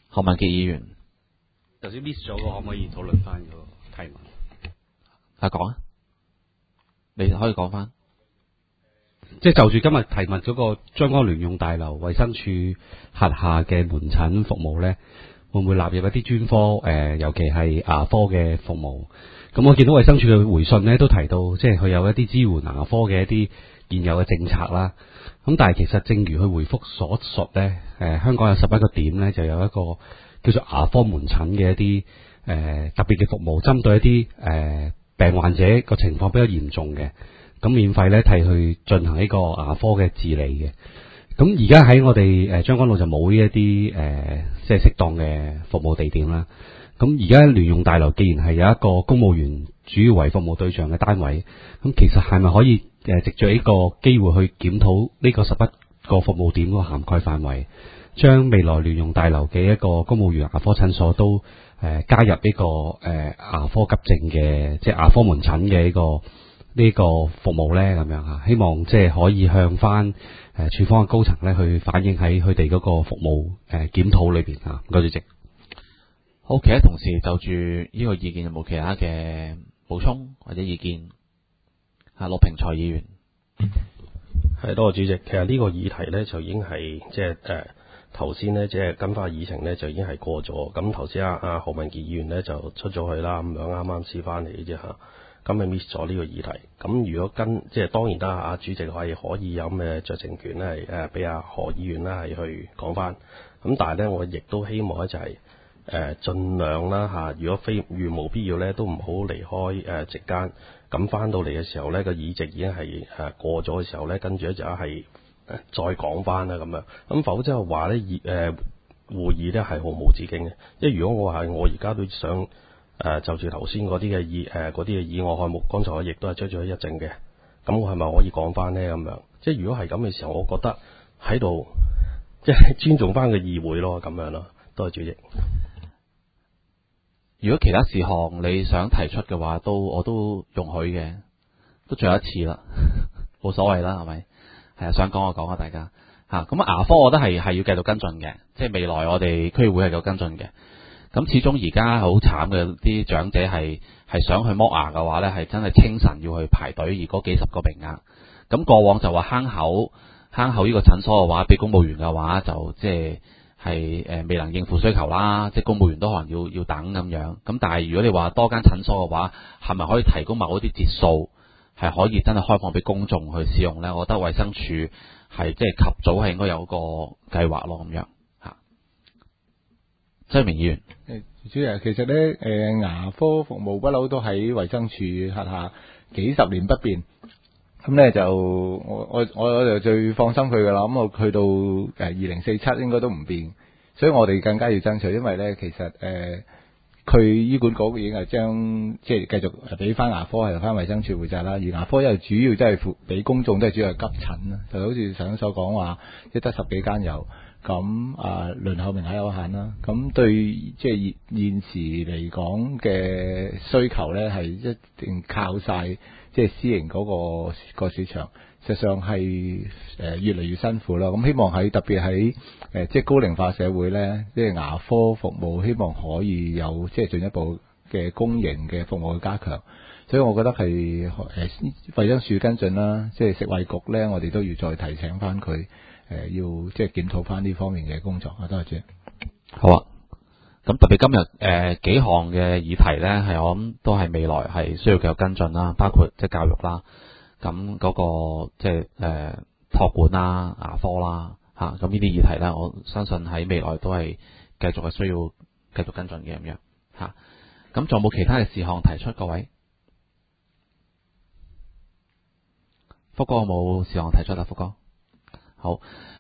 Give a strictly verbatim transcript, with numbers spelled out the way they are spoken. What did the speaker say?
何文傑議員， 頭先 miss 咗個，可唔可以討論翻個提問？ 啊講啊，你可以講翻。 即係就住今日提問嗰個將軍澳聯用大樓衛生署轄下嘅門診服務咧，會唔會納入一啲專科？誒、呃，尤其係牙科嘅服務。咁我見到衛生署嘅回信咧，都提到即係佢有一啲支援牙科嘅一啲現有嘅政策啦。咁但係其實正如佢回覆所述咧，誒、呃、香港有十一個點咧，就有一個叫做牙科門診嘅一啲誒、呃、特別嘅服務，針對一啲誒、呃、病患者個情況比較嚴重嘅，咁免費咧替佢進行呢個牙科嘅治理嘅。咁而家喺我哋誒將軍澳就冇呢一啲誒即係適當嘅服務地點啦。咁而家聯用大樓既然係有一個公務員主要為服務對象嘅單位，咁其實係咪可以誒藉住呢個機會去檢討呢個十一個服務點個涵蓋範圍，將未來聯用大樓嘅一個公務員牙科診所都誒、呃、加入呢、這個誒、呃、牙科急症嘅即係牙科門診嘅呢個呢、這個服務咧咁樣嚇，希望即係可以向翻誒處方嘅高層咧去反映喺佢哋嗰個服務誒檢討裏邊嚇。唔該主席。 好，其他同事就住呢個意見有冇其他嘅補充或者意見？啊，陸平才議員， 係多謝主席。其實呢個議題咧就已經係即係誒頭先咧即係跟翻議程咧就已經係過咗。咁頭先阿阿何文傑議員咧就出咗去啦，咁樣啱啱先翻嚟嘅啫嚇。咁咪 miss 咗呢個議題。咁如果跟即係當然啦，阿主席係可以有咩酌情權咧係誒俾阿何議員咧係去講翻。咁但係咧我亦都希望咧就係、是。誒，盡量啦嚇，如果非如無必要咧，都唔好離開誒席間。咁翻到嚟嘅時候咧，個議席已經係誒過咗嘅時候咧，跟住咧就係誒再講翻啦咁樣。咁否則嘅話咧，議誒會議咧係毫無止境嘅。因為如果我係我而家都想誒就住頭先嗰啲嘅議誒嗰啲嘅議案項目，剛才我亦都係追咗一陣嘅。咁我係咪可以講翻咧咁樣？即係如果係咁嘅時候，我覺得喺度即係尊重翻個議會咯，咁樣咯。多謝主席。 如果其他事項你想提出嘅話，都我都容許嘅，都最後一次啦，冇所謂啦，係咪？係啊，想講就講啊，大家嚇。咁、啊、牙科我覺得係係要繼續跟進嘅，即係未來我哋區議會係繼續跟進嘅。咁始終而家好慘嘅啲長者係係想去剝牙嘅話咧，係真係清晨要去排隊，而嗰幾十個名額。咁過往就話坑口坑口呢個診所嘅話，俾公務員嘅話就即係。係誒未能應付需求啦，即係公務員都可能要要等咁樣。咁但係如果你話多間診所嘅話，係咪可以提供某一啲節數，係可以真係開放俾公眾去使用咧？我覺得衛生署係即係及早係應該有個計劃咯，咁樣嚇。周明議員， 誒主席，其實咧誒、呃、牙科服務不嬲都喺衛生署轄下幾十年不變。咁咧就我我我就最放心佢噶啦，咁我去到誒二零四七應該都唔變，所以我哋更加要爭取，因為咧其實誒佢醫管局已經係將即係繼續俾翻牙科係翻衛生署負責啦，而牙科因為主要真係負俾公眾都係主要係急診啦，就好似上所講話，即係得十幾間有，咁啊輪候名額有限啦，咁對即係現時嚟講嘅需求咧係一定靠晒。即係私營嗰、那個個市場，實際上係誒、呃、越嚟越辛苦啦。咁希望喺特別喺誒即係高齡化社會咧，即係牙科服務希望可以有即係進一步嘅公營嘅服務去加強。所以我覺得係誒衛生署跟進啦，即係食衛局咧，我哋都要再提醒翻佢誒，要即係檢討翻呢方面嘅工作啊。多謝。 好啊。咁特別今日誒、呃、幾項嘅議題咧，係我諗都係未來係需要繼續跟進啦，包括即係教育啦，咁嗰、那個即係誒託管啦、牙科啦嚇，咁呢啲議題咧，我相信喺未來都係繼續係需要繼續跟進嘅咁樣嚇。咁仲有冇其他嘅事項提出？各位，福哥有冇事項提出啊？福哥，好。